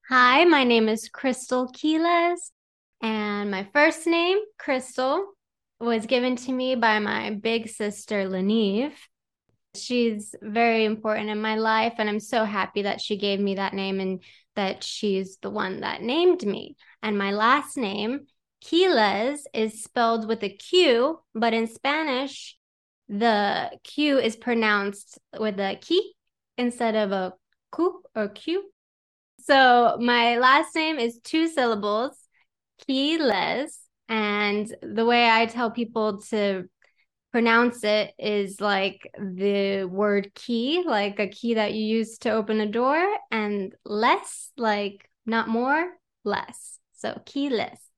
Hi, my name is Crystal Quiles, and my first name, Crystal, was given to me by my big sister, Leneve. She's very important in my life, and I'm so happy that she gave me that name and that she's the one that named me. And my last name, Quiles, is spelled with a Q, but in Spanish, the Q is pronounced with a ki instead of a ku or Q. So my last name is two syllables, Quiles, and the way I tell people to pronounce it is like the word key, like a key that you use to open a door, and less, like not more, less. So Quiles.